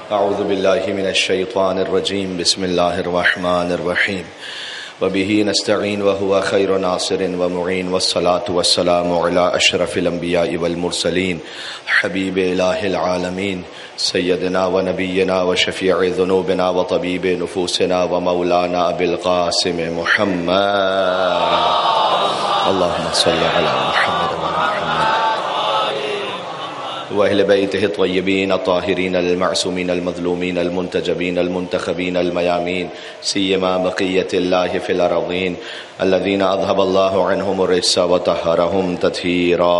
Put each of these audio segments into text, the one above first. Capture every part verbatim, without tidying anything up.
اعوذ باللہ من الشیطان الرجیم بسم اللہ الرحمن الرحیم وبه نستعین وهو خیر ناصر ومعین والصلاة والسلام علی اشرف الانبیاء والمرسلین حبیب الہ العالمین سیدنا و نبینا و شفیع ذنوبنا و طبیب نفوسنا و مولانا ابی القاسم محمد اللہم صلی علی محمد و وأهل بيته الطيبين الطاهرين المعصومين المظلومين المنتجبين المنتخبين الميامين سيما بقية الله في الأرضين الذين أذهب الله عنهم الرجس وطهرهم تطهيرا.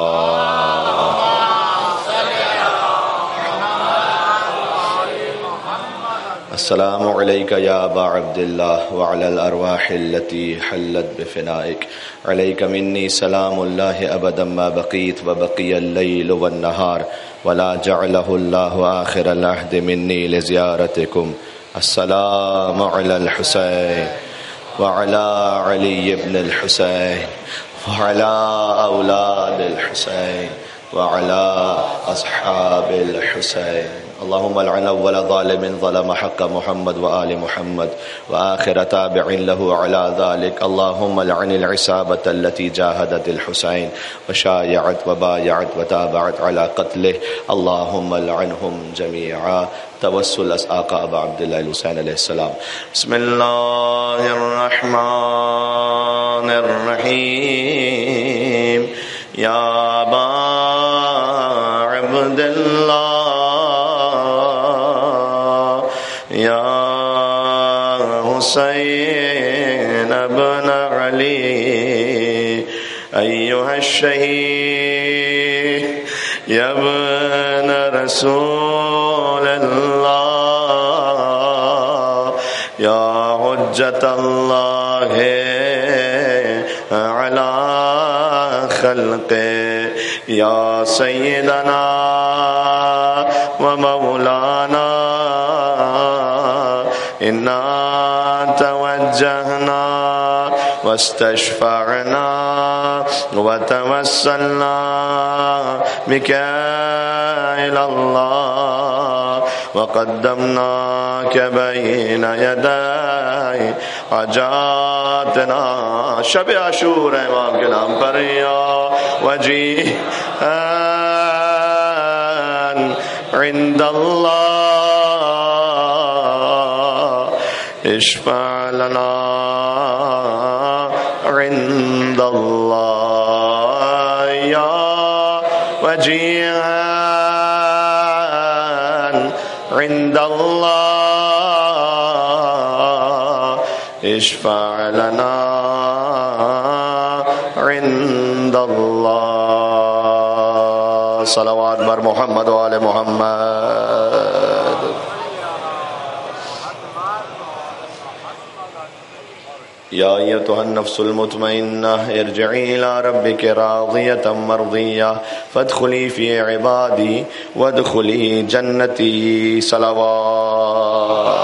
السلام عليك يا أبا عبد الله وعلى الأرواح التي حلت بفنائك. عليك مني سلام الله أبدا ما بقيت وبقي الليل والنهار ولا جعله الله آخر العهد مني لزيارتكم. السلام على الحسين وعلى علي بن الحسين وعلى أولاد الحسين وعلى أصحاب الحسين. اللهم لعن أول ظالم ظلم حق محمد وآل محمد وآخر تابع له على ذلك. اللهم لعن العصابة التي جاهدت الحسين وشايعت وبايعت وتابعت على قتله. اللهم لعنهم جميعا. توسل أسآق أبا عبد الله الحسين عليه السلام. بسم الله الرحمن الرحيم. يا أبا عبد الله يا حسين ابن علي أيها الشهيد يا ابن رسول الله يا حجة الله على خلقه يا سيدنا ومولانا إنا توجهنا واستشفعنا وتوسلنا بك إلى الله وقدمناك بين يدي حاجاتنا. شب عاشور امام کے نام پر یا وجیہا عند اللہ اشفع لنا عند اللہ یا وجیہا عند اللہ اشفع لنا عند اللہ. صلوات بر محمد و آل محمد. یا ایتها النفس المطمئنہ ارجعی الى ربک راضیۃ مرضیہ فادخلی فی عبادی وادخلی جنتی. صلوات.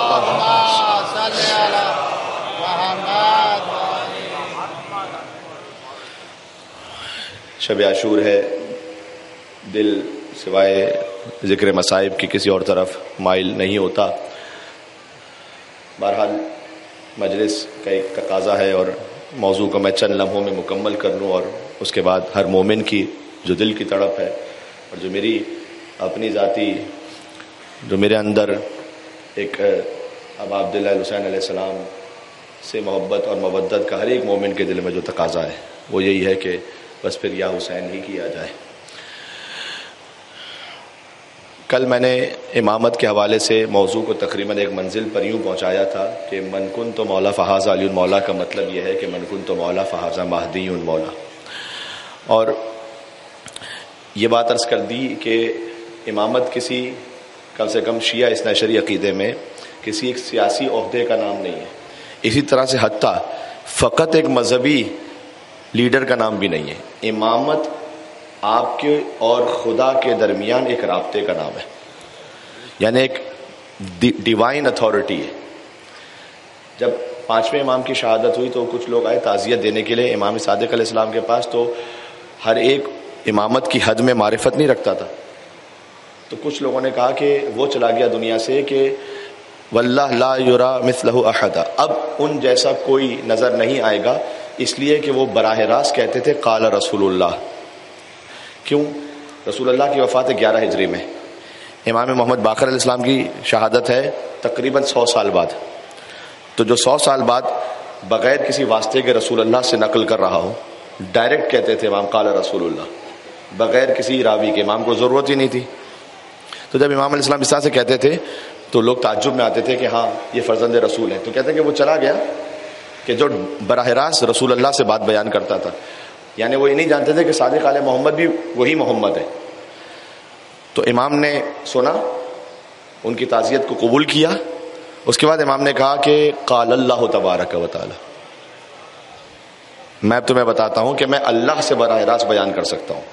شب عاشور ہے، دل سوائے ذکر مصائب کی کسی اور طرف مائل نہیں ہوتا. بہرحال مجلس کا ایک تقاضا ہے اور موضوع کو میں چند لمحوں میں مکمل کر لوں، اور اس کے بعد ہر مومن کی جو دل کی تڑپ ہے اور جو میری اپنی ذاتی جو میرے اندر ایک ابا عبداللہ الحسین علیہ السلام سے محبت اور مودت کا ہر ایک مومن کے دل میں جو تقاضا ہے وہ یہی ہے کہ بس پھر یا حسین ہی کیا جائے. کل میں نے امامت کے حوالے سے موضوع کو تقریباً ایک منزل پر یوں پہنچایا تھا کہ من کن تو مولا فہذا علی مولا کا مطلب یہ ہے کہ من کن تو مولا فہذا مہدی مولا. اور یہ بات عرض کر دی کہ امامت کسی کم سے کم شیعہ اثنا عشری عقیدے میں کسی ایک سیاسی عہدے کا نام نہیں ہے. اسی طرح سے حتیٰ فقط ایک مذہبی لیڈر کا نام بھی نہیں ہے. امامت آپ کے اور خدا کے درمیان ایک رابطے کا نام ہے، یعنی ایک ڈیوائن اتھارٹی ہے. جب پانچویں امام کی شہادت ہوئی تو کچھ لوگ آئے تعزیت دینے کے لیے امام صادق علیہ السلام کے پاس، تو ہر ایک امامت کی حد میں معرفت نہیں رکھتا تھا. تو تو کچھ لوگوں نے کہا کہ وہ چلا گیا دنیا سے کہ واللہ لا یرا مثلہ احد، اب ان جیسا کوئی نظر نہیں آئے گا، اس لیے کہ وہ براہ راست کہتے تھے قال رسول اللہ. کیوں؟ رسول اللہ کی وفات گیارہ ہجری میں، امام محمد باقر علیہ السلام کی شہادت ہے تقریباً سو سال بعد. تو جو سو سال بعد بغیر کسی واسطے کے رسول اللہ سے نقل کر رہا ہو، ڈائریکٹ کہتے تھے امام قال رسول اللہ، بغیر کسی راوی کے، امام کو ضرورت ہی نہیں تھی. تو جب امام علیہ السلام اس طرح سے کہتے تھے تو لوگ تعجب میں آتے تھے کہ ہاں یہ فرزند رسول ہے. تو کہتے ہیں کہ وہ چلا گیا کہ جو براہ راست رسول اللہ سے بات بیان کرتا تھا، یعنی وہ یہ نہیں جانتے تھے کہ صادق آل محمد بھی وہی محمد ہے. تو امام نے سنا، ان کی تعزیت کو قبول کیا. اس کے بعد امام نے کہا کہ قال اللہ تبارک و تعالی، میں تمہیں بتاتا ہوں کہ میں اللہ سے براہ راست بیان کر سکتا ہوں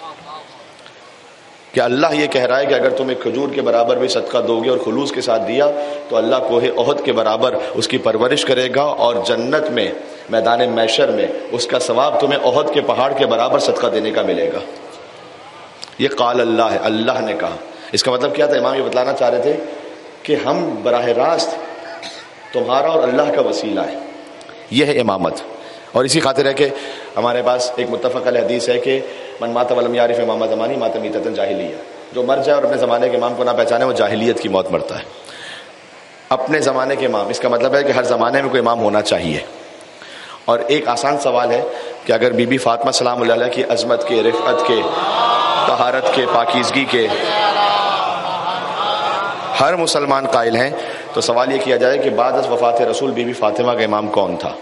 کہ اللہ یہ کہہ رہا ہے کہ اگر تم ایک کھجور کے برابر بھی صدقہ دو گے اور خلوص کے ساتھ دیا تو اللہ کوہ احد کے برابر اس کی پرورش کرے گا، اور جنت میں میدان محشر میں اس کا ثواب تمہیں احد کے پہاڑ کے برابر صدقہ دینے کا ملے گا. یہ قال اللہ ہے، اللہ نے کہا. اس کا مطلب کیا تھا؟ امام یہ بتلانا چاہ رہے تھے کہ ہم براہ راست تمہارا اور اللہ کا وسیلہ ہے. یہ ہے امامت. اور اسی خاطر ہے کہ ہمارے پاس ایک متفق علیہ حدیث ہے کہ من مات ولم یعرف امام زمانی مات میتۃ جاہلیہ، جو مر جائے اور اپنے زمانے کے امام کو نہ پہچانے وہ جاہلیت کی موت مرتا ہے. اپنے زمانے کے امام، اس کا مطلب ہے کہ ہر زمانے میں کوئی امام ہونا چاہیے. اور ایک آسان سوال ہے کہ اگر بی بی فاطمہ سلام اللہ علیہ کی عظمت کے، رفعت کے، طہارت کے، پاکیزگی کے ہر مسلمان قائل ہیں، تو سوال یہ کیا جائے کہ بعد از وفات رسول بی بی فاطمہ کا امام کون تھا؟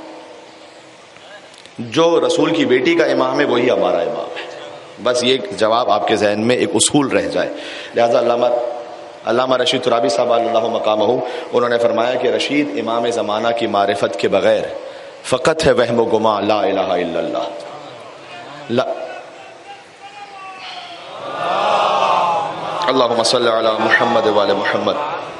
جو رسول کی بیٹی کا امام ہے وہی ہمارا امام ہے. بس یہ جواب آپ کے ذہن میں ایک اصول رہ جائے. لہذا علامہ علامہ رشید ترابی صاحب اللہ مقامہ، انہوں نے فرمایا کہ رشید امام زمانہ کی معرفت کے بغیر فقط ہے وہم و گما، لا الہ الا اللہ. لا اللہم صلی علی محمد وعلی محمد.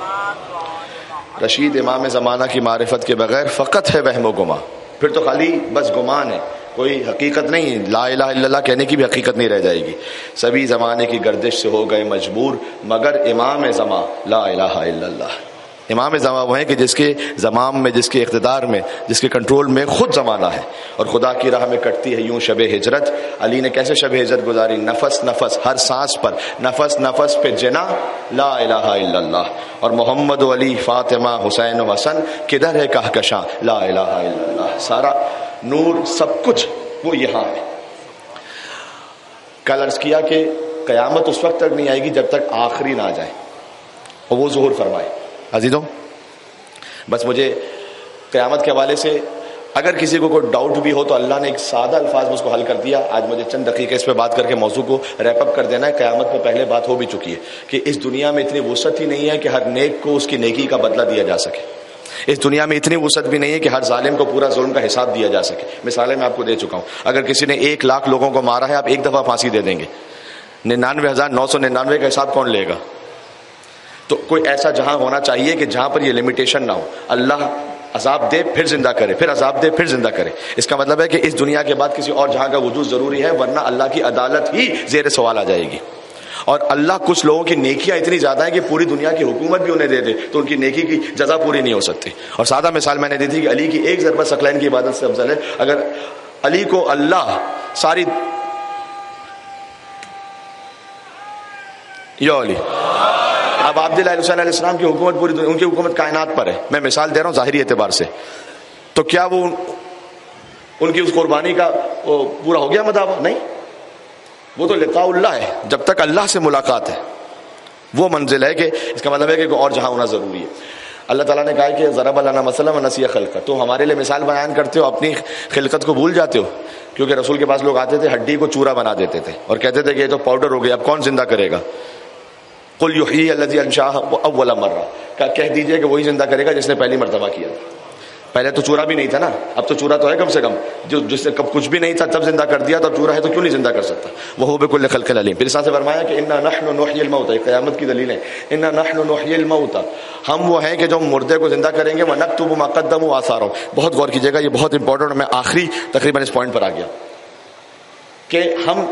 رشید امام زمانہ کی معرفت کے بغیر فقط ہے وہم و گما، پھر تو خالی بس گمان ہے، کوئی حقیقت نہیں. لا الہ الا اللہ کہنے کی بھی حقیقت نہیں رہ جائے گی. سبھی زمانے کی گردش سے ہو گئے مجبور، مگر امام زمان لا الہ الا اللہ. امام زمان وہ ہیں کہ جس کے زمام میں، جس کے اقتدار میں، جس کے کنٹرول میں خود زمانہ ہے، اور خدا کی راہ میں کٹتی ہے یوں شب ہجرت. علی نے کیسے شب ہجرت گزاری؟ نفس نفس، ہر سانس پر، نفس نفس پہ جنا لا الہ الا اللہ. اور محمد و علی، فاطمہ، حسین و حسن، کدھر ہے کہکشاں لا الہ الا اللہ. سارا نور، سب کچھ وہ یہاں ہے. کل عرض کیا کہ قیامت اس وقت تک نہیں آئے گی جب تک آخری نہ آ جائے اور وہ ظہور فرمائے. عزیزوں، بس مجھے قیامت کے حوالے سے اگر کسی کو کوئی ڈاؤٹ بھی ہو تو اللہ نے ایک سادہ الفاظ میں اس کو حل کر دیا. آج مجھے چند دقیقے اس پہ بات کر کے موضوع کو ریپ اپ کر دینا ہے. قیامت میں پہلے بات ہو بھی چکی ہے کہ اس دنیا میں اتنی وسعت ہی نہیں ہے کہ ہر نیک کو اس کی نیکی کا بدلہ دیا جا سکے. اس دنیا میں اتنی وسعت بھی نہیں ہے کہ ہر ظالم کو پورا ظلم کا حساب دیا جا سکے. مثالیں میں آپ کو دے چکا ہوں. اگر کسی نے ایک لاکھ لوگوں کو مارا ہے، آپ ایک دفعہ پھانسی دے دیں گے، ننانوے ہزار نو سو ننانوے کا حساب کون لے گا؟ تو کوئی ایسا جہاں ہونا چاہیے کہ جہاں پر یہ لمیٹیشن نہ ہو. اللہ عذاب دے پھر زندہ کرے، پھر عذاب دے پھر زندہ کرے. اس کا مطلب ہے کہ اس دنیا کے بعد کسی اور جہاں کا وجود ضروری ہے، ورنہ اللہ کی عدالت ہی زیر سوال آ جائے گی. اور اللہ کچھ لوگوں کی نیکیاں اتنی زیادہ ہیں کہ پوری دنیا کی حکومت بھی انہیں دے دے تو ان کی نیکی کی جزا پوری نہیں ہو سکتی. اور سادہ مثال میں نے دی تھی کہ علی کی ایک ضربت ثقلین کی عبادت سے افضل ہے. اگر علی کو اللہ ساری یا علی اب عبداللہ حسین علیہ السلام کی حکومت پوری ان کی حکومت کائنات پر ہے، میں مثال دے رہا ہوں ظاہری اعتبار سے، تو کیا وہ ان کی اس قربانی کا وہ پورا ہو گیا مداوع؟ نہیں. وہ تو لقاء اللہ ہے، جب تک اللہ سے ملاقات ہے وہ منزل ہے. کہ اس کا مطلب ہے کہ اور جہاں ہونا ضروری ہے. اللہ تعالیٰ نے کہا کہ ضرب لنا مثلا ونسی خلقہ، تو ہمارے لیے مثال بیان کرتے ہو، اپنی خلقت کو بھول جاتے ہو. کیونکہ رسول کے پاس لوگ آتے تھے، ہڈی کو چورا بنا دیتے تھے اور کہتے تھے کہ یہ تو پاؤڈر ہو گیا، اب کون زندہ کرے گا؟ قل یحیی الذی انشأہ اول مرہ، کہہ دیجئے کہ وہی زندہ کرے گا جس نے پہلی مرتبہ کیا. پہلے تو چورا بھی نہیں تھا نا، اب تو چورا تو ہے کم سے کم، جو جس سے کب کچھ بھی نہیں تھا تب زندہ کر دیا، تو اب چورا ہے تو کیوں نہیں زندہ کر سکتا؟ وہو بکل خلق علیم. پھر اس سے فرمایا کہ انا نحن نحیی الموتى، قیامت کی دلیل ہے، انا نحن نحیی الموتى، ہم وہ ہیں کہ جو مردے کو زندہ کریں گے، ونکتب ما قدموا وآثارهم. بہت غور کیجیے گا، یہ بہت امپورٹنٹ. میں آخری تقریباً اس پوائنٹ پر آ گیا کہ ہم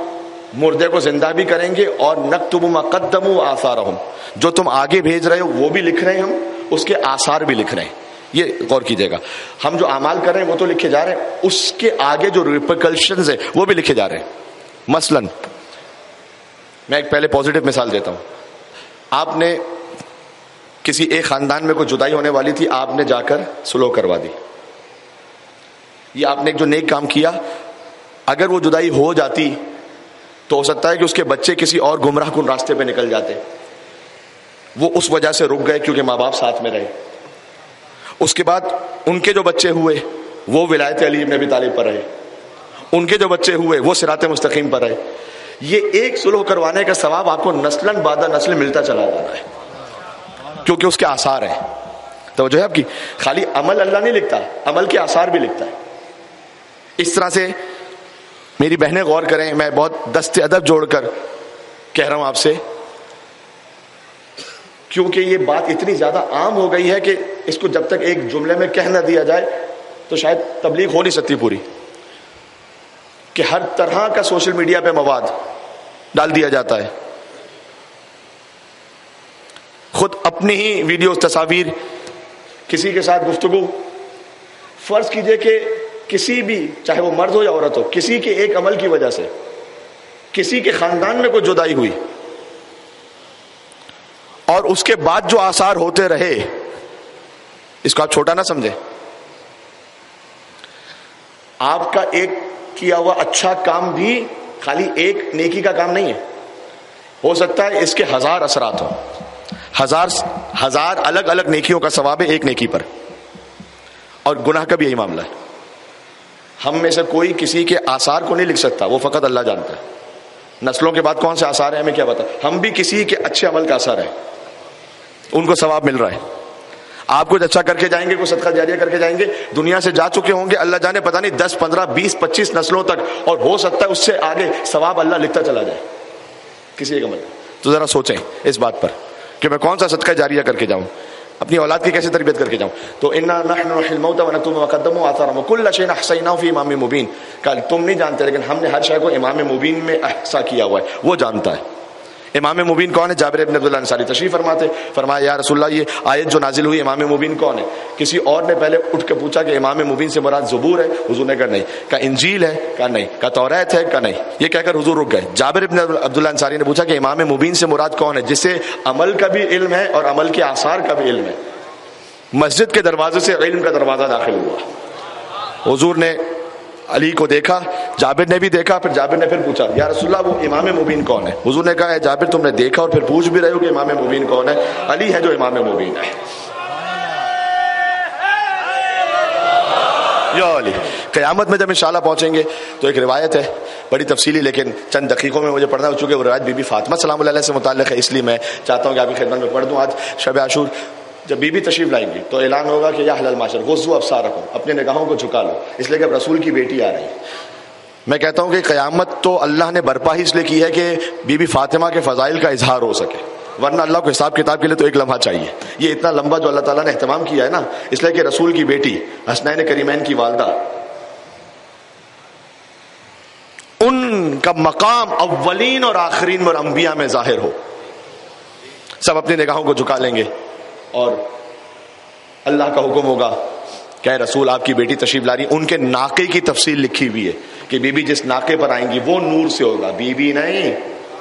مردے کو زندہ بھی کریں گے، اور نکتب ما قدموا وآثارہم، جو تم آگے بھیج رہے ہو وہ بھی لکھ رہے ہیں ہم، اس کے آثار بھی لکھ رہے ہیں. یہ غور کیجیے گا، ہم جو اعمال کر رہے ہیں وہ تو لکھے جا رہے ہیں، اس کے آگے جو ریپرکشنز ہیں وہ بھی لکھے جا رہے ہیں. مثلا میں ایک پہلے پازیٹیو مثال دیتا ہوں. آپ نے کسی ایک خاندان میں کوئی جدائی ہونے والی تھی، آپ نے جا کر سلو کروا دی. یہ آپ نے ایک جو نیک کام کیا، اگر وہ جدائی ہو جاتی تو ہو سکتا ہے کہ اس کے بچے کسی اور گمراہ کن راستے پہ نکل جاتے. وہ اس وجہ سے رک گئے کیونکہ ماں باپ ساتھ میں رہے. اس کے بعد ان کے جو بچے ہوئے وہ ولایت علی ابن ابی طالب پر رہے، ان کے جو بچے ہوئے وہ صراط مستقیم پر رہے. یہ ایک سلوح کروانے کا ثواب آپ کو نسلاً بعد نسل ملتا چلا جا رہا ہے، کیونکہ اس کے آثار ہیں. توجہ ہے آپ کی؟ خالی عمل اللہ نہیں لکھتا، عمل کے آثار بھی لکھتا ہے. اس طرح سے میری بہنیں غور کریں، میں بہت دست ادب جوڑ کر کہہ رہا ہوں آپ سے، کیونکہ یہ بات اتنی زیادہ عام ہو گئی ہے کہ اس کو جب تک ایک جملے میں کہہ نہ دیا جائے تو شاید تبلیغ ہو نہیں سکتی پوری، کہ ہر طرح کا سوشل میڈیا پہ مواد ڈال دیا جاتا ہے. خود اپنی ہی ویڈیوز، تصاویر، کسی کے ساتھ گفتگو. فرض کیجئے کہ کسی بھی، چاہے وہ مرد ہو یا عورت ہو، کسی کے ایک عمل کی وجہ سے کسی کے خاندان میں کوئی جدائی ہوئی، اور اس کے بعد جو آثار ہوتے رہے، اس کو آپ چھوٹا نہ سمجھیں. آپ کا ایک کیا ہوا اچھا کام بھی خالی ایک نیکی کا کام نہیں ہے، ہو سکتا ہے اس کے ہزار اثرات ہوں، ہزار ہزار الگ الگ نیکیوں کا ثواب ہے ایک نیکی پر. اور گناہ کا بھی یہی معاملہ ہے. ہم میں سے کوئی کسی کے آثار کو نہیں لکھ سکتا، وہ فقط اللہ جانتا ہے. نسلوں کے بعد کون سے آثار ہیں ہمیں کیا پتا. ہم بھی کسی کے اچھے عمل کا اثر ہے، ان کو ثواب مل رہا ہے. آپ کچھ اچھا کر کے جائیں گے، کوئی صدقہ جاریہ کر کے جائیں گے، دنیا سے جا چکے ہوں گے، اللہ جانے پتہ نہیں دس پندرہ بیس پچیس نسلوں تک، اور ہو سکتا ہے اس سے آگے ثواب اللہ لکھتا چلا جائے کسی ایک عمل. تو ذرا سوچیں اس بات پر کہ میں کون سا صدقہ جاریہ کر کے جاؤں، اپنی اولاد کی کیسے تربیت کر کے جاؤں. تو انا نحن نحيي الموتى ونكتب ما قدموا وآثارهم وكل شيء احصيناه في امام مبين. کل تم نہیں جانتے لیکن ہم نے ہر شے کو امام مبین میں احصا کیا ہوا ہے، وہ جانتا ہے. امام مبین کون ہے؟ جابر ابن عبداللہ انصاری تشریف فرماتے، فرمایا یا رسول اللہ یہ آیت جو نازل ہوئی امام مبین کون ہے؟ کسی اور نے پہلے اٹھ کے پوچھا کہ امام مبین سے مراد زبور ہے، حضور نے کہا نہیں. کہا انجیل ہے؟ کہا نہیں. کہا توریت ہے؟ کہا نہیں. یہ کہہ کر حضور رک گئے. جابر ابن عبداللہ انصاری نے پوچھا کہ امام مبین سے مراد کون ہے؟ جسے عمل کا بھی علم ہے اور عمل کے آثار کا بھی علم ہے. مسجد کے دروازے سے علم کا دروازہ داخل ہوا. حضور نے علی کو دیکھا، جابر نے بھی دیکھا، پھر جابر نے پھر پوچھا یا رسول اللہ وہ امام مبین کون ہے؟ حضور نے کہا ہے جابر تم نے دیکھا اور پھر پوچھ بھی رہے ہو کہ امام مبین کون ہے؟ علی ہے جو امام مبین ہے. یا علی. قیامت میں جب انشاءاللہ پہنچیں گے تو ایک روایت ہے بڑی تفصیلی، لیکن چند دقیقوں میں مجھے پڑھنا ہو چکے. وہ روایت بی بی فاطمہ سلام اللہ علیہ سے متعلق ہے، اس لیے میں چاہتا ہوں کہ آپ کی خدمت میں پڑھ دوں. آج شب عاشور جب بی بی تشریف لائیں گی تو اعلان ہوگا کہ یا اہل المعاشر غضوا ابصارکم، اپنے نگاہوں کو جھکا لو، اس لیے کہ اب رسول کی بیٹی آ رہی ہے. میں کہتا ہوں کہ قیامت تو اللہ نے برپا ہی اس لیے کی ہے کہ بی بی فاطمہ کے فضائل کا اظہار ہو سکے، ورنہ اللہ کو حساب کتاب کے لیے تو ایک لمحہ چاہیے. یہ اتنا لمبا جو اللہ تعالیٰ نے اہتمام کیا ہے نا، اس لیے کہ رسول کی بیٹی حسنین کریمین کی والدہ، ان کا مقام اولین اور آخرین اور انبیاء میں ظاہر ہو. سب اپنی نگاہوں کو جھکا لیں گے اور اللہ کا حکم ہوگا کہ رسول آپ کی بیٹی تشریف لا رہی. ان کے ناقے کی تفصیل لکھی ہوئی ہے کہ بی بی جس ناقے پر آئیں گی وہ نور سے ہوگا. بی بی نہیں،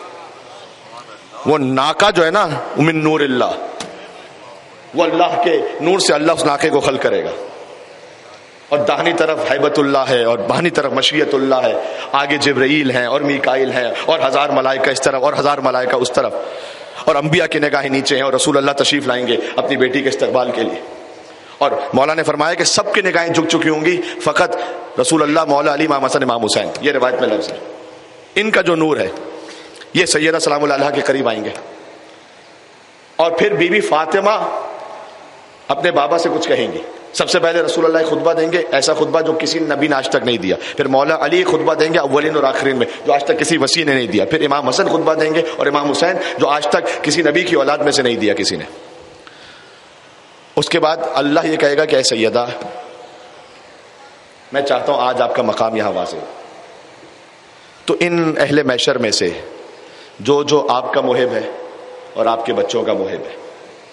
وہ ناقہ جو ہے نا من نور اللہ، وہ اللہ کے نور سے اللہ اس ناقے کو خلق کرے گا. اور داہنی طرف حیبت اللہ ہے اور بائیں طرف مشیت اللہ ہے، آگے جبرائیل ہیں اور میکائیل ہیں اور ہزار ملائکہ اس طرف اور ہزار ملائکہ اس طرف، اور انبیاء کی نگاہیں نیچے ہیں، اور رسول اللہ تشریف لائیں گے اپنی بیٹی کے استقبال کے لیے. اور مولا نے فرمایا کہ سب کی نگاہیں جھک چکی ہوں گی، فقط رسول اللہ، مولا علی، امام حسن، امام حسین. یہ روایت میں لفظ ہے. ان کا جو نور ہے یہ سیدہ سلام اللہ علیہا کے قریب آئیں گے. اور پھر بی بی فاطمہ اپنے بابا سے کچھ کہیں گی. سب سے پہلے رسول اللہ خطبہ دیں گے، ایسا خطبہ جو کسی نبی نے آج تک نہیں دیا. پھر مولا علی خطبہ دیں گے اولین اور آخرین میں، جو آج تک کسی وسیع نے نہیں دیا. پھر امام حسن خطبہ دیں گے اور امام حسین، جو آج تک کسی نبی کی اولاد میں سے نہیں دیا کسی نے. اس کے بعد اللہ یہ کہے گا کہ اے سیدہ، میں چاہتا ہوں آج آپ کا مقام یہاں واضح ہو. تو ان اہل محشر میں سے جو جو آپ کا محب ہے اور آپ کے بچوں کا محب ہے،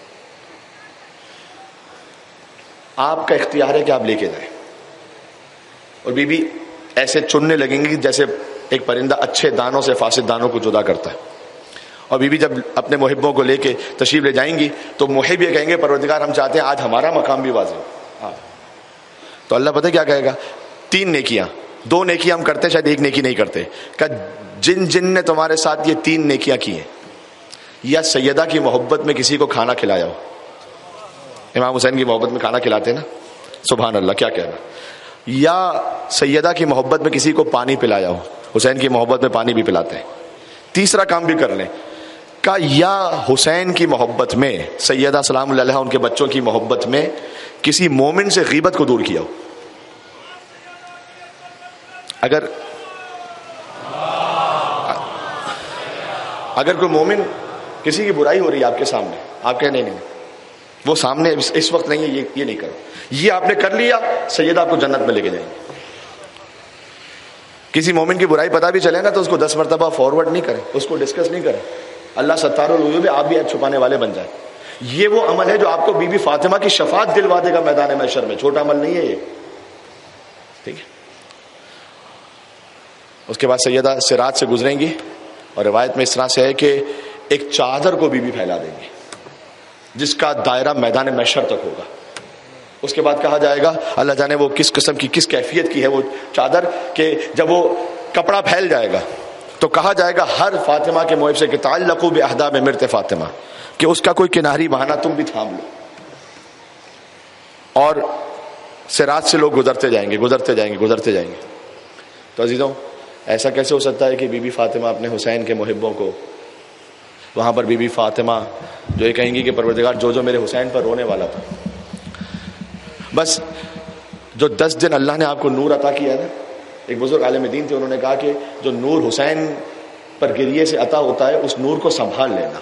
آپ کا اختیار ہے کہ آپ لے کے جائیں. اور بی بی ایسے چننے لگیں گی جیسے ایک پرندہ اچھے دانوں سے فاسد دانوں کو جدا کرتا ہے. اور بی بی جب اپنے محبوں کو لے کے تشریف لے جائیں گی تو محب یہ کہیں گے پروردگار ہم چاہتے ہیں آج ہمارا مقام بھی واضح ہو. تو اللہ پتہ کیا کہے گا؟ تین نیکیاں، دو نیکیاں ہم کرتے شاید ایک نیکی نہیں کرتے. کہ جن جن نے تمہارے ساتھ یہ تین نیکیاں کی ہیں، یا سیدہ کی محبت میں کسی کو کھانا کھلایا ہو، امام حسین کی محبت میں کھانا کھلاتے ہیں نا، سبحان اللہ کیا کہنا، یا سیدہ کی محبت میں کسی کو پانی پلایا ہو، حسین کی محبت میں پانی بھی پلاتے ہیں. تیسرا کام بھی کر لیں کہ یا حسین کی محبت میں، سیدہ سلام اللہ علیہا ان کے بچوں کی محبت میں کسی مومن سے غیبت کو دور کیا ہو. اگر اگر کوئی مومن کسی کی برائی ہو رہی ہے آپ کے سامنے، آپ کہیں نہیں نہیں وہ سامنے اس وقت نہیں ہے، یہ یہ نہیں کرو، یہ آپ نے کر لیا، سیدہ آپ کو جنت میں لے کے جائیں گے. کسی مومن کی برائی پتہ بھی چلے نا تو اس کو دس مرتبہ فارورڈ نہیں کریں، اس کو ڈسکس نہیں کریں. اللہ ستار العیوب ہے، آپ بھی ایپ چھپانے والے بن جائیں. یہ وہ عمل ہے جو آپ کو بی بی فاطمہ کی شفاعت دلوا دے گا میدان محشر میں. چھوٹا عمل نہیں ہے یہ، ٹھیک ہے. اس کے بعد سیدہ صراط سے گزریں گی اور روایت میں اس طرح سے ہے کہ ایک چادر کو بی بی پھیلا دیں گے جس کا دائرہ میدان محشر تک ہوگا. اس کے بعد کہا جائے گا، اللہ جانے وہ کس قسم کی کس کیفیت کی ہے وہ چادر، کہ جب وہ کپڑا پھیل جائے گا تو کہا جائے گا ہر فاطمہ کے محب سے کہ تعلقوا باحداب مرت فاطمہ، کہ اس کا کوئی کناری بہانہ تم بھی تھام لو. اور صراط سے لوگ گزرتے جائیں گے گزرتے جائیں گے گزرتے جائیں گے. تو عزیزوں، ایسا کیسے ہو سکتا ہے کہ بی بی فاطمہ اپنے حسین کے محبوں کو، وہاں پر بی بی فاطمہ جو یہ کہیں گی کہ پروردگار جو جو میرے حسین پر رونے والا تھا، بس جو دس دن اللہ نے آپ کو نور عطا کیا ہے نا. ایک بزرگ عالم دین تھے، انہوں نے کہا کہ جو نور حسین پر گریے سے عطا ہوتا ہے اس نور کو سنبھال لینا.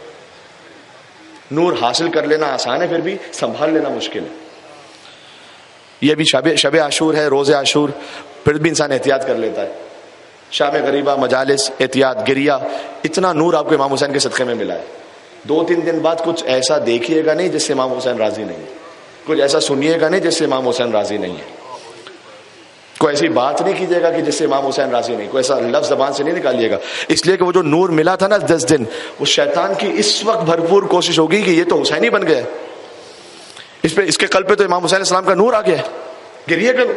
نور حاصل کر لینا آسان ہے، پھر بھی سنبھال لینا مشکل ہے. یہ بھی شب شب عاشور ہے، روز عاشور، پھر بھی انسان احتیاط کر لیتا ہے. شام غریبہ، مجالس، احتیاط، گریا، اتنا نور آپ کو امام حسین کے صدقے میں ملا ہے. دو تین دن بعد کچھ ایسا دیکھیے گا نہیں جس سے امام حسین راضی نہیں ہے، کچھ ایسا سنیے گا نہیں جس سے امام حسین راضی نہیں ہے، کوئی ایسی بات نہیں کیجیے گا کہ جس سے امام حسین راضی نہیں، کوئی ایسا لفظ زبان سے نہیں نکالیے گا. اس لیے کہ وہ جو نور ملا تھا نا دس دن، وہ شیطان کی اس وقت بھرپور کوشش ہوگی کہ یہ تو حسین ہی بن گیا، اس پہ اس کے قلب پہ تو امام حسین علیہ السلام کا نور آ گیا ہے، گریے کرو.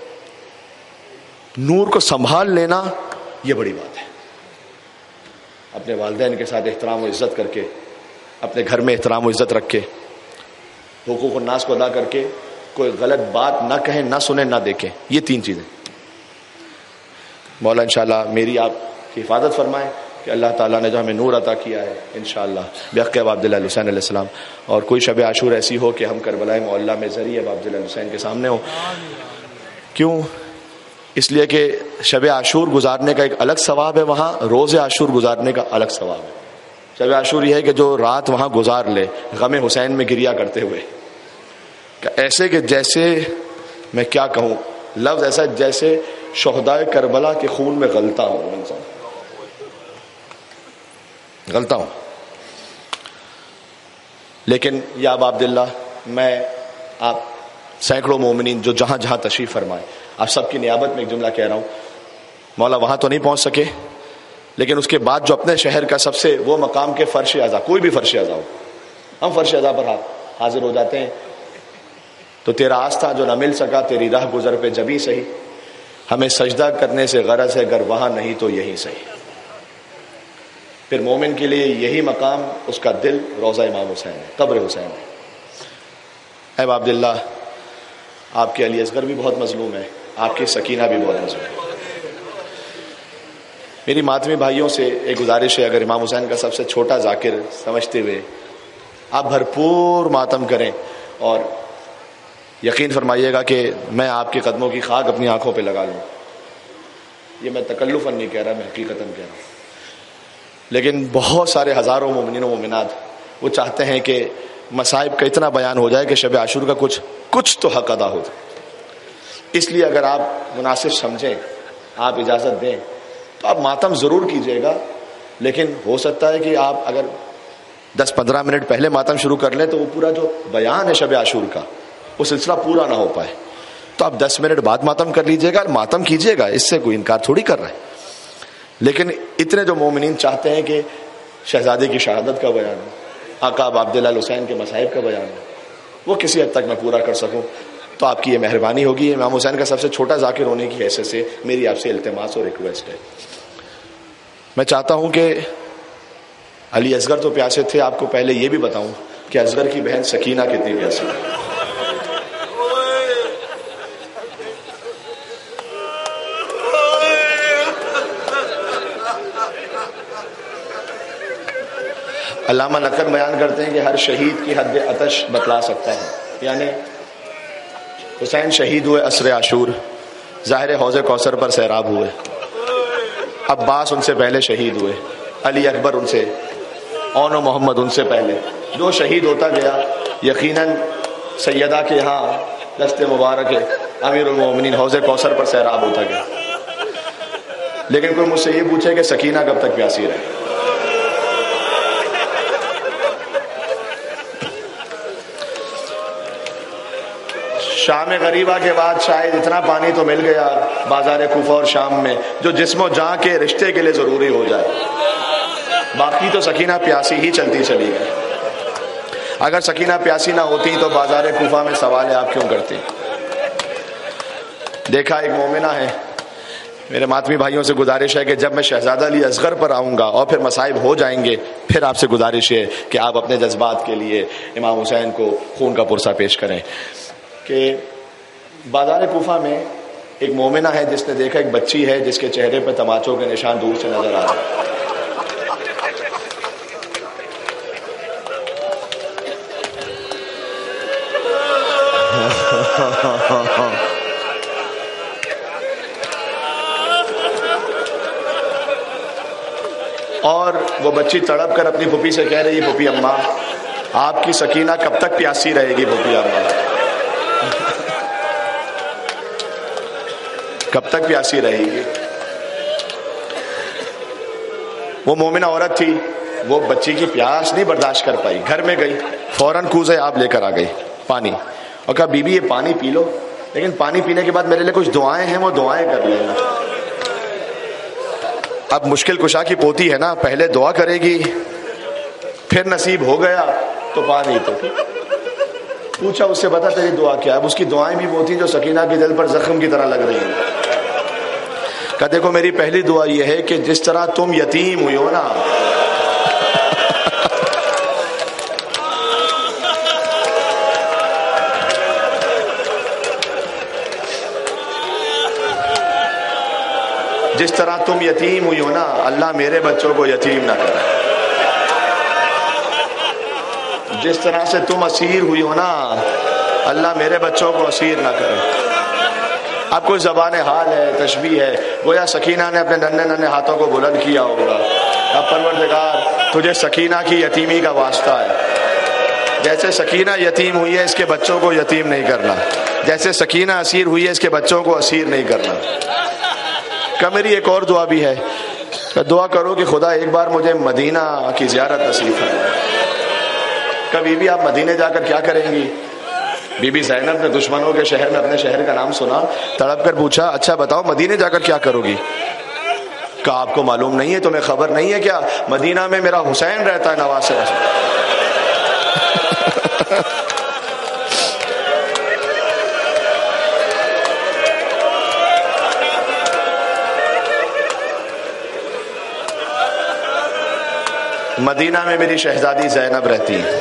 نور کو سنبھال لینا یہ بڑی بات ہے. اپنے والدین کے ساتھ احترام و عزت کر کے، اپنے گھر میں احترام و عزت رکھ کے، حقوق الناس کو ادا کر کے، کوئی غلط بات نہ کہیں، نہ سنیں، نہ دیکھیں. یہ تین چیزیں مولا انشاءاللہ میری آپ کی حفاظت فرمائے کہ اللہ تعالیٰ نے جو ہمیں نور عطا کیا ہے انشاءاللہ بحق ابا عبداللہ حسین علیہ السلام. اور کوئی شب عاشور ایسی ہو کہ ہم کربلا معلیٰ میں ذریعہ ابا عبداللہ حسین کے سامنے ہو. کیوں؟ اس لیے کہ شب عاشور گزارنے کا ایک الگ ثواب ہے، وہاں روز عاشور گزارنے کا الگ ثواب ہے. شب عاشور یہ ہے کہ جو رات وہاں گزار لے غم حسین میں گریا کرتے ہوئے، کہ ایسے کہ جیسے میں کیا کہوں، لفظ ایسا جیسے شہدائے کربلا کے خون میں غلطہ ہوں، انسان غلطہ ہوں. لیکن یا ابا عبداللہ، میں آپ سینکڑوں مومنین جو جہاں جہاں تشریف فرمائے، آپ سب کی نیابت میں ایک جملہ کہہ رہا ہوں. مولا وہاں تو نہیں پہنچ سکے، لیکن اس کے بعد جو اپنے شہر کا سب سے وہ مقام کے فرش اعضا، کوئی بھی فرش اعضا ہو، ہم فرش اعضا پر حاضر ہو جاتے ہیں. تو تیرا آستھا جو نہ مل سکا تیری راہ گزر پہ جبھی صحیح، ہمیں سجدہ کرنے سے غرض ہے گر وہاں نہیں تو یہی صحیح. پھر مومن کے لیے یہی مقام، اس کا دل روضہ امام حسین ہے، قبر حسین ہے. اے ابا عبداللہ، آپ کے علی اصغر بھی بہت مظلوم ہے، آپ کی سکینہ بھی بہت مظلوم ہے. میری ماتمی بھائیوں سے ایک گزارش ہے، اگر امام حسین کا سب سے چھوٹا ذاکر سمجھتے ہوئے آپ بھرپور ماتم کریں، اور یقین فرمائیے گا کہ میں آپ کے قدموں کی خاک اپنی آنکھوں پہ لگا لوں. یہ میں تکلفاً نہیں کہہ رہا، میں حقیقتاً کہہ رہا ہوں. لیکن بہت سارے ہزاروں مومنین و مومنات وہ چاہتے ہیں کہ مصائب کا اتنا بیان ہو جائے کہ شب عاشور کا کچھ کچھ تو حق ادا ہو جائے. اس لیے اگر آپ مناسب سمجھیں، آپ اجازت دیں، تو آپ ماتم ضرور کیجیے گا، لیکن ہو سکتا ہے کہ آپ اگر دس پندرہ منٹ پہلے ماتم شروع کر لیں تو وہ پورا جو بیان ہے شب عاشور کا وہ سلسلہ پورا نہ ہو پائے، تو آپ دس منٹ بعد ماتم کر لیجیے گا، ماتم کیجیے گا، اس سے کوئی انکار تھوڑی کر رہا ہے. لیکن اتنے جو مومنین چاہتے ہیں کہ شہزادے کی شہادت کا بیان ہو، آقا اب عبداللہ حسین کے مصائب کا بیان ہو، وہ کسی حد تک میں پورا کر سکوں، تو آپ کی یہ مہربانی ہوگی. امام حسین کا سب سے چھوٹا ذاکر ہونے کی حیثیت سے میری آپ سے التماس اور ریکویسٹ ہے. میں چاہتا ہوں کہ علی اصغر تو پیاسے تھے، آپ کو پہلے یہ بھی بتاؤں کہ اصغر کی بہن سکینہ کتنی پیاسی ہے. علامہ نقد بیان کرتے ہیں کہ ہر شہید کی حد عطش بتلا سکتا ہے. یعنی حسین شہید ہوئے عصر عاشور، ظاہر حوض کوثر پر سیراب ہوئے، عباس ان سے پہلے شہید ہوئے، علی اکبر ان سے، اون و محمد ان سے پہلے، جو شہید ہوتا گیا یقیناً سیدہ کے ہاں دست مبارک امیر المومنین حوض کوثر پر سیراب ہوتا گیا. لیکن کوئی مجھ سے یہ پوچھے کہ سکینہ کب تک پیاسی رہے؟ شام غریبہ کے بعد شاید اتنا پانی تو مل گیا بازار کوفہ اور شام میں جو جسم و جاں کے رشتے کے لیے ضروری ہو جائے، باقی تو سکینہ پیاسی ہی چلتی چلی گئی. اگر سکینہ پیاسی نہ ہوتی تو بازار کوفہ میں سوال ہے آپ کیوں کرتے؟ دیکھا ایک مومنہ ہے. میرے ماتمی بھائیوں سے گزارش ہے کہ جب میں شہزادہ علی اصغر پر آؤں گا اور پھر مصائب ہو جائیں گے، پھر آپ سے گزارش ہے کہ آپ اپنے جذبات کے لیے امام حسین کو خون کا پرسہ پیش کریں. کہ بازار کوفہ میں ایک مومنہ ہے جس نے دیکھا ایک بچی ہے جس کے چہرے پہ تماچوں کے نشان دور سے نظر آ رہے ہیں. اور وہ بچی تڑپ کر اپنی پھوپھی سے کہہ رہی ہے، پھوپھی اماں آپ کی سکینہ کب تک پیاسی رہے گی؟ پھوپھی اماں کب تک پیاسی رہے گی؟ وہ مومنہ عورت تھی، وہ بچی کی پیاس نہیں برداشت کر پائی، گھر میں گئی، فوراً کوزے آپ لے کر آ گئی پانی، اور کہا بی بی یہ پانی پی لو، لیکن پانی پینے کے بعد میرے لیے کچھ دعائیں ہیں وہ دعائیں کر لینا. اب مشکل کشا کی پوتی ہے نا، پہلے دعا کرے گی، پھر نصیب ہو گیا تو پانی تو پوچھا اس سے بتا تیری دعا کیا ہے؟ اب اس کی دعائیں بھی وہ تھیں جو سکینہ کے دل پر زخم کی طرح لگ رہی ہیں. کہ دیکھو میری پہلی دعا یہ ہے کہ جس طرح تم یتیم ہوئی ہو نا، جس طرح تم یتیم ہوئی ہو نا، اللہ میرے بچوں کو یتیم نہ کرے. جس طرح سے تم اسیر ہوئی ہو نا، اللہ میرے بچوں کو اسیر نہ کرے. اب کوئی زبان حال ہے، تشبیہ ہے، گویا سکینہ نے اپنے ننھے ننھے ہاتھوں کو بلند کیا ہوگا. اب پروردگار تجھے سکینہ کی یتیمی کا واسطہ ہے، جیسے سکینہ یتیم ہوئی ہے اس کے بچوں کو یتیم نہیں کرنا، جیسے سکینہ اسیر ہوئی ہے اس کے بچوں کو اسیر نہیں کرنا. کہ میری ایک اور دعا بھی ہے، کہ دعا کرو کہ خدا ایک بار مجھے مدینہ کی زیارت نصیب فرمائے. کہ بی بی آپ مدینے جا کر کیا کریں گی؟ بی بی زینب نے دشمنوں کے شہر میں اپنے شہر کا نام سنا، تڑپ کر پوچھا اچھا بتاؤ مدینے جا کر کیا کرو گی؟ کہ آپ کو معلوم نہیں ہے، تمہیں خبر نہیں ہے کیا مدینہ میں میرا حسین رہتا ہے نواسہ رسول. مدینہ میں میری شہزادی زینب رہتی ہے،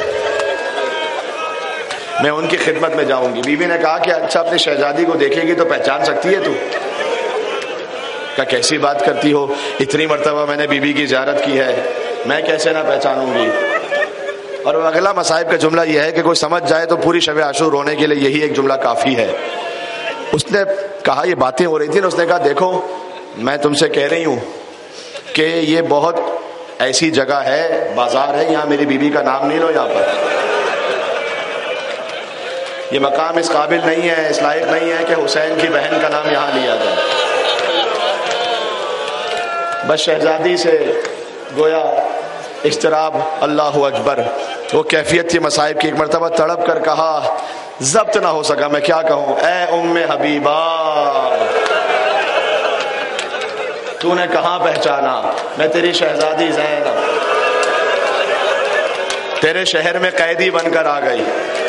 میں ان کی خدمت میں جاؤں گی. بی بی نے کہا کہ اچھا اپنی شہزادی کو دیکھے گی تو پہچان سکتی ہے تو؟ کہ کیسی بات کرتی ہو، اتنی مرتبہ میں نے بی بی کی زیارت کی ہے، میں کیسے نہ پہچانوں گی. اور اگلا مصائب کا جملہ یہ ہے کہ کوئی سمجھ جائے تو پوری شب عاشور رونے کے لیے یہی ایک جملہ کافی ہے. اس نے کہا یہ باتیں ہو رہی تھی نا، اس نے کہا دیکھو میں تم سے کہہ رہی ہوں کہ یہ بہت ایسی جگہ ہے، بازار ہے، یہاں میری بیوی کا نام نہیں لو. یہاں پر یہ مقام اس قابل نہیں ہے، اس لائق نہیں ہے کہ حسین کی بہن کا نام یہاں لیا جائے. بس شہزادی سے گویا اضطراب، اللہ اکبر، وہ کیفیت تھی مصائب کی. ایک مرتبہ تڑپ کر کہا، ضبط نہ ہو سکا، میں کیا کہوں، اے ام حبیبہ تو نے کہاں پہچانا، میں تیری شہزادی زینب تیرے شہر میں قیدی بن کر آ گئی.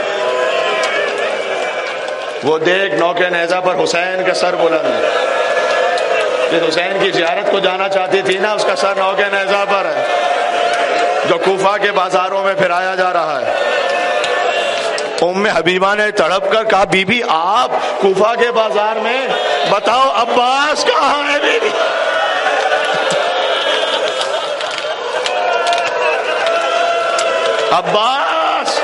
وہ دیکھ نوکے نیزہ پر حسین کا سر بلند ہے، جس حسین کی زیارت کو جانا چاہتی تھی نا، اس کا سر نوکے نیزہ پر ہے، جو کوفہ کے بازاروں میں پھرایا جا رہا ہے. ام حبیبہ نے تڑپ کر کہا، بی بی آپ کوفہ کے بازار میں، بتاؤ عباس کہاں ہے بی بی؟ عباس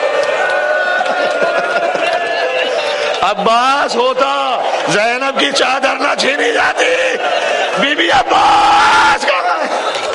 عباس ہوتا زینب کی چادر نہ چھینی جاتی. بی بی عباس کہاں ہے؟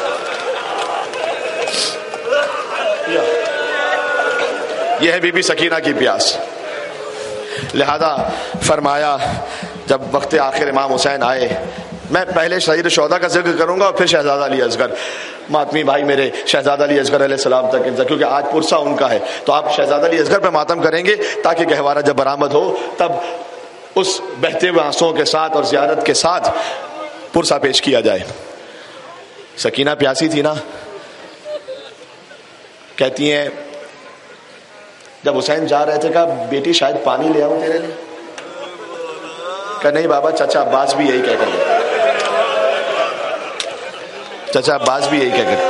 یہ ہے بی بی سکینہ کی پیاس. لہذا فرمایا جب وقت آخر امام حسین آئے، میں پہلے سید شہداء کا ذکر کروں گا اور پھر شہزادہ علی اصغر. ماتمی بھائی میرے شہزادہ علی اصغر علیہ السلام تک، کیونکہ آج پرسہ ان کا ہے، تو آپ شہزادہ علی اصغر پہ ماتم کریں گے تاکہ گہوارہ جب برآمد ہو تب اس بہتے ہوئے آنسوؤں کے ساتھ اور زیارت کے ساتھ پرسہ پیش کیا جائے. سکینہ پیاسی تھی نا، کہتی ہیں جب حسین جا رہے تھے کہا، بیٹی شاید پانی لے آؤں تیرے لیے؟ کہا نہیں بابا، چچا عباس بھی یہی کہہ کر گئے، چچا عباس بھی یہی کہہ کر.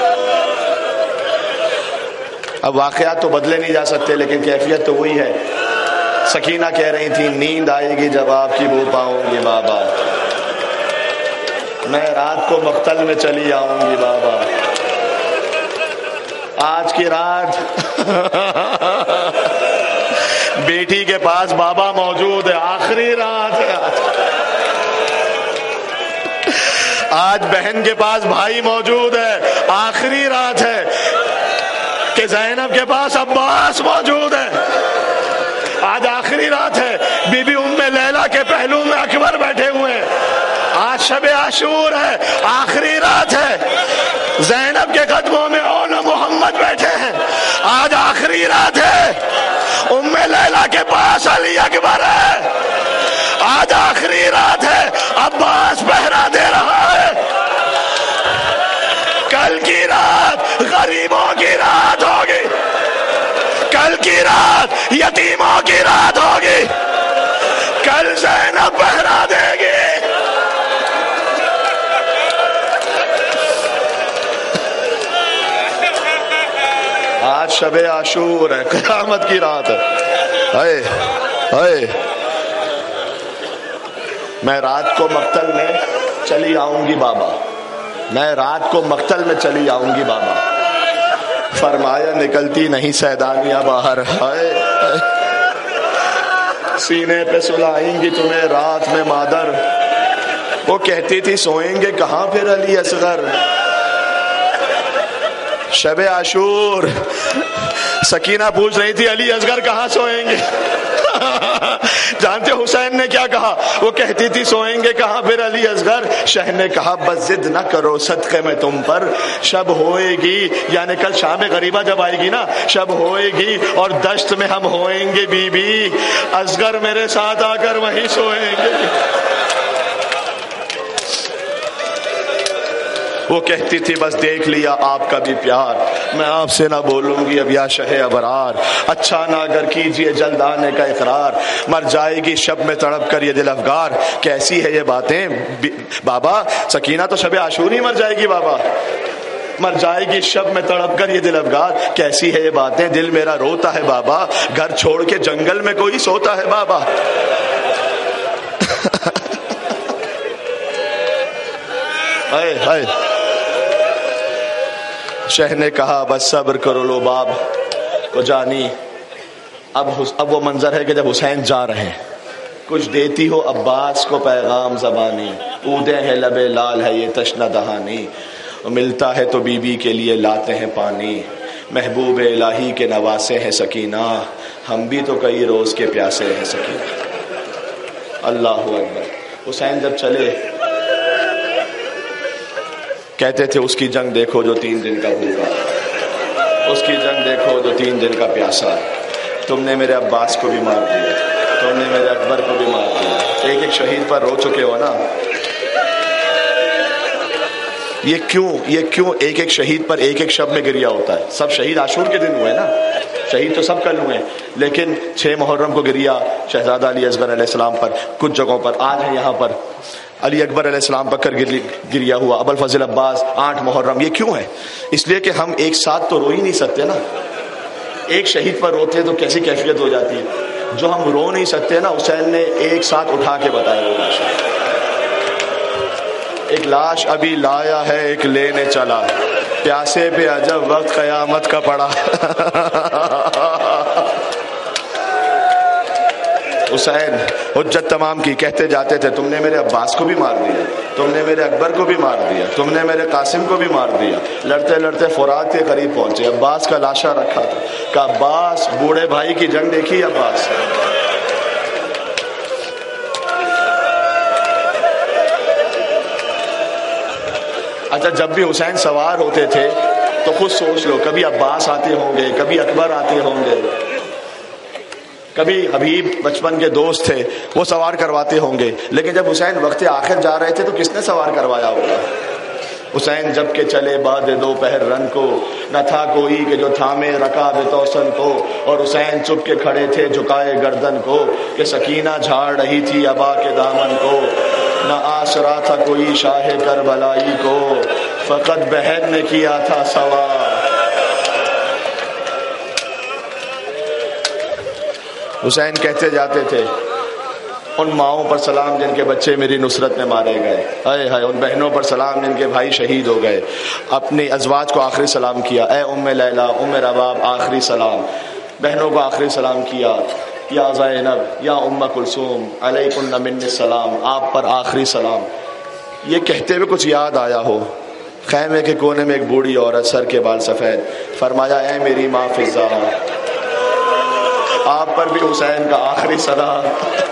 اب واقعات تو بدلے نہیں جا سکتے، لیکن کیفیت تو وہی ہے. سکینہ کہہ رہی تھی، نیند آئے گی جب آپ کی بو پاؤں گی بابا، میں رات کو مقتل میں چلی آؤں گی بابا. آج کی رات بیٹی کے پاس بابا موجود ہے، آخری رات ہے آج. آج بہن کے پاس بھائی موجود ہے، آخری رات ہے. کہ زینب کے پاس عباس موجود ہے، آج آخری رات ہے. بی بی ام لیلا کے پہلو میں اکبر بیٹھے ہوئے ہیں، آج شب عاشور ہے، آخری رات ہے. زینب کے قدموں میں اول محمد بیٹھے ہیں، آج آخری رات ہے. ام لیلا کے پاس علی اکبر ہے، آج آخری رات ہے. عباس پہرا دے رہا ہے. کل کی رات غریبوں کی رات ہوگی، کل کی رات یتیموں کی رات ہوگی، کل زینب پہرا دے گی. آج شب عاشور ہے، قیامت کی رات ہے. ہائے ہائے، میں رات کو مقتل میں چلی آؤں گی بابا، میں رات کو مقتل میں چلی آؤں گی بابا. فرمایا نکلتی نہیں سیدانیاں باہر، ہائے سینے پہ سلائیں گی تمہیں رات میں مادر. وہ کہتی تھی سوئیں گے کہاں پھر علی اصغر. شب عاشور سکینہ پوچھ رہی تھی علی اصغر کہاں سوئیں گے. جانتے حسین نے کیا کہا؟ وہ کہتی تھی سوئیں گے کہاں پھر علی اصغر. شہ نے کہا بس ضد نہ کرو صدقے میں تم پر، شب ہوئے گی، یعنی کل شام غریبہ جب آئے گی نا، شب ہوئے گی اور دشت میں ہم ہوئیں گے بی بی، اصغر میرے ساتھ آ کر وہیں سوئیں گے. وہ کہتی تھی بس دیکھ لیا آپ کا بھی پیار، میں آپ سے نہ بولوں گی اب یا شہ ابرار. اچھا نہ اگر کیجئے جلد آنے کا اقرار، مر جائے گی شب میں تڑپ کر یہ دل افگار. کیسی ہے یہ باتیں بابا؟ سکینہ تو شب عاشور ہی مر جائے گی بابا. مر جائے گی شب میں تڑپ کر یہ دل افگار. کیسی ہے یہ باتیں؟ دل میرا روتا ہے بابا، گھر چھوڑ کے جنگل میں کوئی سوتا ہے بابا. ہائے ہائے. شہ نے کہا بس صبر کرو لو باب کو جانی. اب اب وہ منظر ہے کہ جب حسین جا رہے ہیں، کچھ دیتی ہو عباس کو پیغام زبانی، اودے ہیں لبے لال ہے یہ تشنہ دہانی، ملتا ہے تو بی بی کے لیے لاتے ہیں پانی، محبوب الہی کے نواسے ہیں سکینہ، ہم بھی تو کئی روز کے پیاسے ہیں سکینہ. اللہ اکبر. حسین جب چلے کہتے تھے اس کی جنگ دیکھو جو تین دن کا بھوکا، اس کی جنگ دیکھو جو تین دن کا پیاسا، تم نے میرے عباس کو بھی مار دیا، تم نے میرے اکبر کو بھی مار دیا، ایک ایک شہید پر رو چکے ہو نا۔ یہ کیوں یہ کیوں ایک ایک شہید پر ایک ایک شب میں گریا ہوتا ہے؟ سب شہید عاشور کے دن ہوئے نا، شہید تو سب کل ہوئے، لیکن چھ محرم کو گریا شہزادہ علی اصغر علیہ السلام پر، کچھ جگہوں پر آج ہے یہاں پر علی اکبر علیہ السلام پر کر گریا ہوا، ابو الفضل عباس آٹھ محرم۔ یہ کیوں ہے؟ اس لیے کہ ہم ایک ساتھ تو رو ہی نہیں سکتے نا، ایک شہید پر روتے تو کیسی کیفیت ہو جاتی ہے۔ جو ہم رو نہیں سکتے نا، حسین نے ایک ساتھ اٹھا کے بتایا وہ لاش، ایک لاش ابھی لایا ہے ایک لینے چلا، پیاسے پہ عجب وقت قیامت کا پڑا۔ حسین حجت تمام کی، کہتے جاتے تھے تم نے میرے عباس کو بھی مار دیا، تم نے میرے اکبر کو بھی مار دیا، تم نے میرے قاسم کو بھی مار دیا۔ لڑتے لڑتے فرات کے قریب پہنچے، عباس کا لاشا رکھا تھا، کہا عباس بوڑھے بھائی کی جنگ دیکھی عباس؟ اچھا جب بھی حسین سوار ہوتے تھے تو خود سوچ لو، کبھی عباس آتے ہوں گے، کبھی اکبر آتے ہوں گے، کبھی حبیب بچپن کے دوست تھے وہ سوار کرواتے ہوں گے، لیکن جب حسین وقت آخر جا رہے تھے تو کس نے سوار کروایا ہوگا؟ حسین جب کہ چلے بعد دوپہر رن کو، نہ تھا کوئی کہ جو تھامے رکاب توسن کو، اور حسین چپ کے کھڑے تھے جھکائے گردن کو، کہ سکینہ جھاڑ رہی تھی ابا کے دامن کو، نہ آسرا تھا کوئی شاہ کربلائی کو، فقط بہن نے کیا تھا سوار۔ حسین کہتے جاتے تھے ان ماؤں پر سلام جن کے بچے میری نصرت میں مارے گئے، ہائے ہائے ان بہنوں پر سلام جن کے بھائی شہید ہو گئے۔ اپنی ازواج کو آخری سلام کیا، اے ام لیلا ام رباب آخری سلام، بہنوں کو آخری سلام کیا، یا زینب یا ام کلثوم علیکن منی السلام، آپ پر آخری سلام۔ یہ کہتے ہوئے کچھ یاد آیا ہو، خیمے کے کونے میں ایک بوڑھی عورت، سر کے بال سفید، فرمایا اے میری ماں فضا، آپ پر بھی حسین کا آخری سلام۔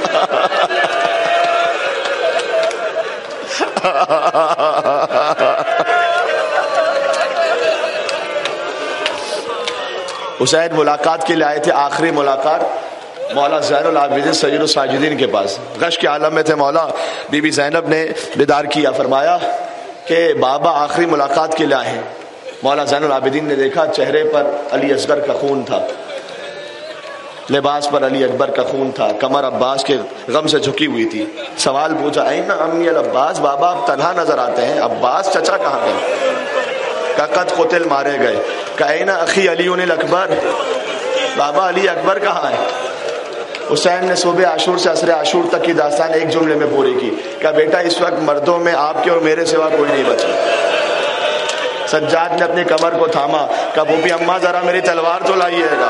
حسین ملاقات کے لیے آئے تھے، آخری ملاقات مولا زین العابدین سید الساجدین کے پاس، غش کے عالم میں تھے مولا۔ بی بی زینب نے بیدار کیا، فرمایا کہ بابا آخری ملاقات کے لیے آئے ہیں۔ مولا زین العابدین نے دیکھا چہرے پر علی اصغر کا خون تھا، لباس پر علی اکبر کا خون تھا، کمر عباس کے غم سے جھکی ہوئی تھی۔ سوال پوچھا این امی العباس، بابا آپ تنہا نظر آتے ہیں، عباس چچا کہاں گئے؟ کہ قد قتل مارے گئے۔ کہ این اخی علی الاکبر، بابا علی اکبر کہاں ہے؟ حسین نے صبح عاشور سے عصر عاشور تک کی داستان ایک جملے میں پوری کی، کہ بیٹا اس وقت مردوں میں آپ کے اور میرے سوا کوئی نہیں بچا۔ سجاد نے اپنی کمر کو تھاما، کہ وہ بھی اماں ذرا میری تلوار تو لائیے گا،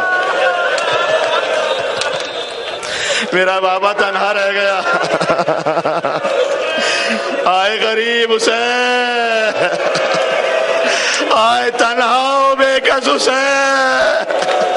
میرا بابا تنہا رہ گیا۔ آئے غریب حسین، آئے تنہا بے کس حسین۔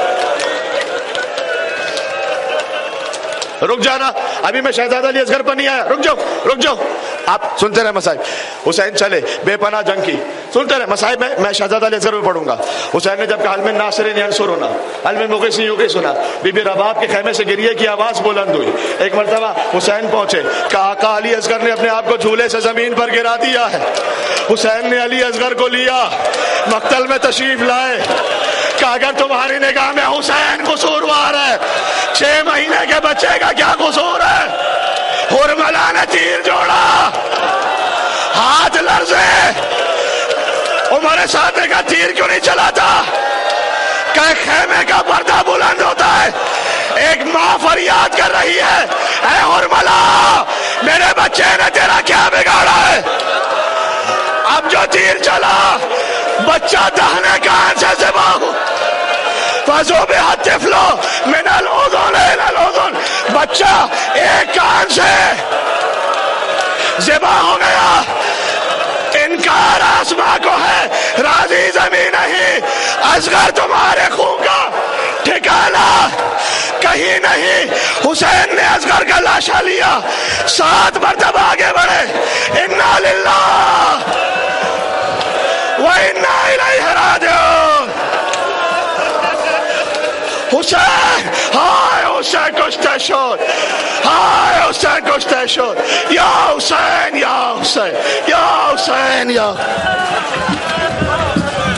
رک جانا، ابھی میں شہزادہ علی اصغر پر نہیں آیا، رک جاؤ رک جاؤ، آپ سنتے رہے مسائب۔ حسین چلے، بے پناہ جنگ کی، سنتے رہے مسائب میں میں شہزادہ علی اصغر میں پڑھوں گا۔ حسین نے جب کہا حل من ناصر ینصر ہونا، حل من مغیث یغیث سنا، بی بی رباب کے خیمے سے گریے کی آواز بلند ہوئی۔ ایک مرتبہ حسین پہنچے، کہا آقا علی اصغر نے اپنے آپ کو جھولے سے زمین پر گرا دیا ہے۔ حسین نے علی اصغر کو لیا، مقتل میں تشریف لائے، کہ اگر تمہاری نگاہ میں حسین قصوروار ہے، چھ مہینے کے بچے کا کیا قصور ہے؟ حرملہ نے تیر جوڑا، ہاتھ لرزے، عمر صادق کا تیر کیوں نہیں چلاتا؟ کہ خیمے کا پردہ بلند ہوتا ہے، ایک ماں فریاد کر رہی ہے، اے حرملہ میرے بچے نے تیرا کیا بگاڑا ہے؟ اب جو تیر چلا بچہ دہنے کان سے ذبح ہو، فَذُبِحَ الطِّفْلُ مِنَ الْأُذُنِ إِلَى الْأُذُنِ، بچہ ایک کان سے ذبح ہو گیا۔ انکار آسماں کو ہے، راضی زمین نہیں، اصغر تمہارے خون کا ٹھکانہ کہیں نہیں۔ حسین نے اصغر کا لاشا لیا، سات مرتبہ آگے بڑھے، اِنَّا لِلَّهِ وإنا إليه راجعون. حسین ہائے حسین کشته شد، ہائے حسین کشته شد. یا حسین یا حسین یا حسین یا